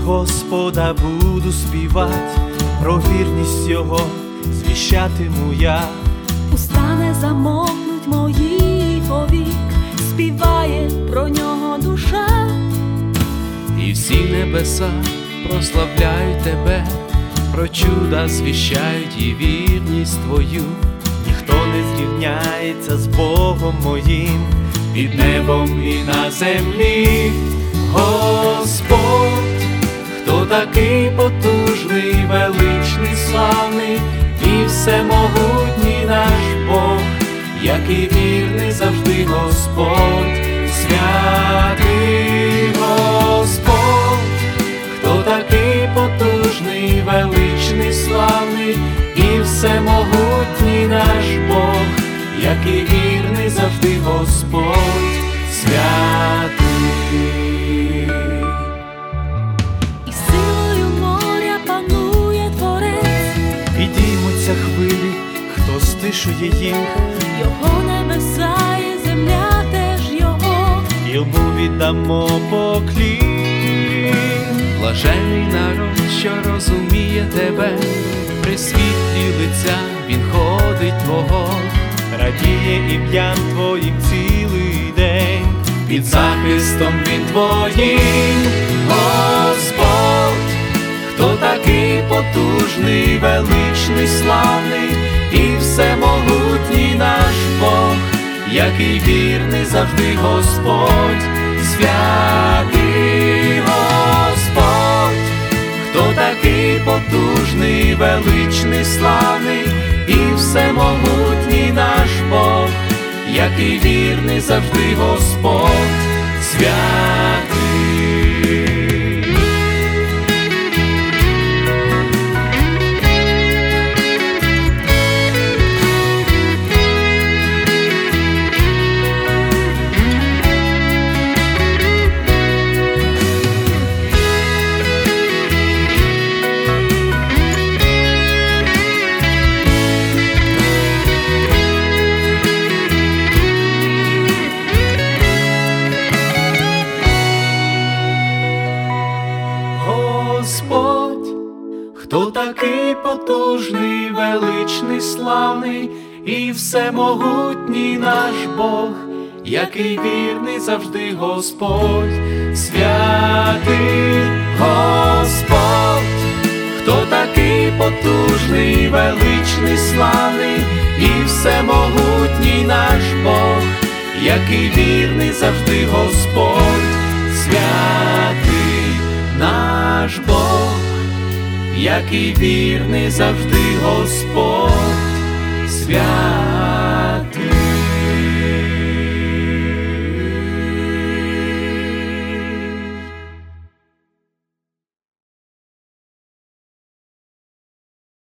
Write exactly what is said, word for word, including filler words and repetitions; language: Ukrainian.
Господа буду співать, про вірність Його звіщатиму я. Уста не замовкнуть мої повік, співає про нього душа. І всі небеса прославляють тебе, про чуда звіщають і вірність твою. Ніхто не зрівняється з Богом моїм, під небом і на землі. Господь, хто такий потужний, величний, славний і всемогутній наш Бог, який вірний завжди Господь, святий Господь, хто такий потужний, величний, славний і всемогутній наш Бог, який вірний завжди Господь, святий. І силою моря панує Творець, підіймуться хвилі, хто стишує їх. Його небеса і земля теж Його, Йому віддамо поклін. Блажений народ, що розуміє тебе, при світлі лиця він ходить Твого, радіє ім'ям Твоїм цілий день, під захистом він Твоїм. Господь, хто такий потужний, величний, славний і всемогутній наш Бог, який вірний завжди Господь, святий Господь, хто такий потужний, величний, славний і всемогутній наш Бог, який вірний завжди Господь, святий. Господь, Хто такий потужний, величний, славний і всемогутній наш Бог, який вірний завжди Господь, святий Господь, хто такий потужний, величний, славний і всемогутній наш Бог, який вірний завжди Господь, святий наш Бог, який вірний завжди Господь.